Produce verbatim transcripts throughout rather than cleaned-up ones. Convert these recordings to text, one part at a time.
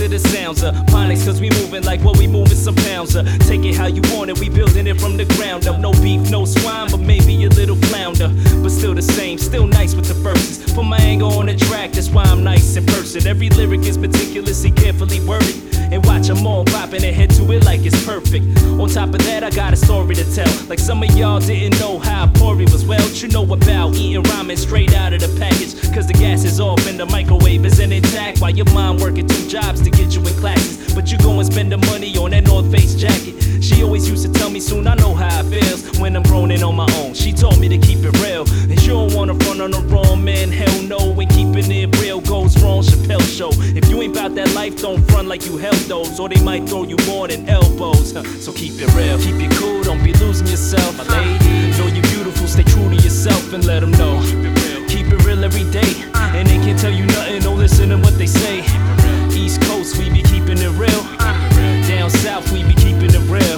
to the sounds of Phonics, cause we moving like what we moving some pounds of. Take it how you want it, we building it from the ground up. No beef, no swine, but maybe a little flounder. But still the same, still nice with the verses. Put my angle on the track, that's why I'm nice in person. Every lyric is meticulously, carefully worded. And watch them all popping and head to it like it's perfect. On top of that, I got a story to tell. Like some of y'all didn't know how poor it was. Well, you know about eating ramen straight out of the package. Cause the gas is off and the microwave isn't intact. While your mom working two jobs to get you in classes. But you go and spend the money on that North Face jacket. She always used to tell me soon I know how it feels when I'm grown and on my own. She told me to keep it real. And you don't wanna front on the wrong man, hell no. When keeping it real goes wrong, Chappelle show. If you ain't about that life, don't front like you held those, or they might throw you more than elbows. So keep it real, keep it cool, don't be losing yourself. My lady, know you're beautiful, stay true to yourself and let them know. Keep it real, keep it real every day. And they can't tell you nothing, don't listen to what they say. East Coast, we be keeping it real. Down south, we be keeping it real.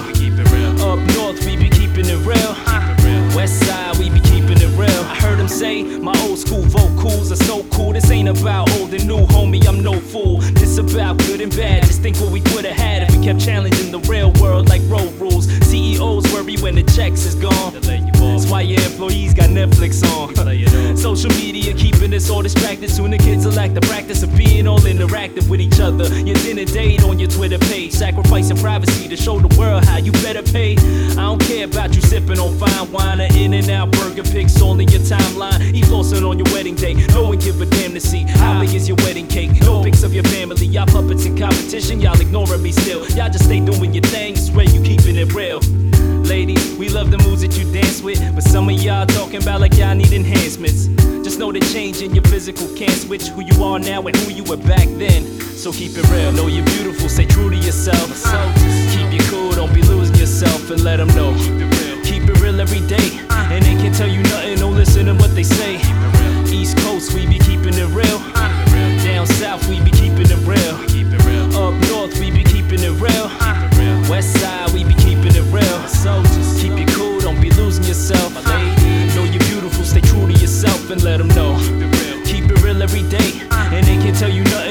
Up north, we be keeping it real. West side, we be keeping it real. I heard him say, my old school vocals are so cool. This ain't about old and new, homie, I'm no fool. This about good and bad, just think what we would've had if we kept challenging the real world like road rules. C E Os worry when the checks is gone. That's why your employees got Netflix on. Social media keeping us all distracted. Soon the kids will lack the practice of being all interactive with each other. Your dinner date on your Twitter page, sacrificing privacy to show the world how you better pay. I don't care about you sipping on fine wine or In-N-Out burger pics all in your timeline. Eat flossing on your wedding day, no one give a damn to see how big is your wedding cake. No pics of your family, y'all puppets in competition, y'all ignoring me still. Y'all just stay doing your thing, swear you keeping it real. Ladies, we love the moves that you dance with, but some of y'all talking about like y'all need enhancements. Just know the change in your physical can't switch who you are now and who you were back then. So keep it real, know you're beautiful, stay true to yourself. So just keep it cool, don't be losing yourself and let them know. Keep it real, keep it real every day. And they can't tell you nothing, don't listen to what they say. East Coast, we be keeping it real. Down south, we be keeping it real. Up north, we be keeping it real. West side, we be keeping it real. So just keep it cool, don't be losing yourself. Know you're beautiful, stay true to yourself and let them know. Keep it real every day. And they can't tell you nothing.